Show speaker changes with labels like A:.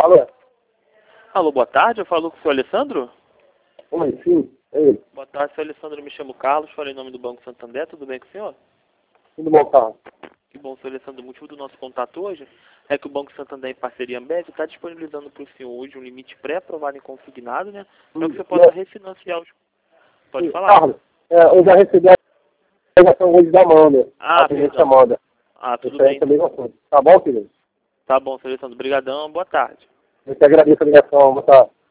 A: Alô?
B: Alô, boa tarde, eu falo com o senhor Alessandro?
A: Oi, sim, é ele.
B: Boa tarde, senhor Alessandro, me chamo Carlos, falei em nome do Banco Santander, tudo bem com o senhor?
A: Tudo bom, Carlos?
B: Que bom, senhor Alessandro, o motivo do nosso contato hoje é que o Banco Santander, em parceria Ambev, está disponibilizando para o senhor hoje um limite pré-aprovado em consignado, né? Para que você possa refinanciar os... Pode falar?
A: Carlos, eu já recebi a ligação hoje da Amanda.
B: Ah,
A: A gerente
B: perdão.
A: Amanda.
B: Ah, tudo
A: Referente
B: bem.
A: a mesma coisa. Tá bom, querido?
B: Tá bom, senhor Alessandro, brigadão, boa tarde.
A: Eu te agradeço a ligação, boa tarde.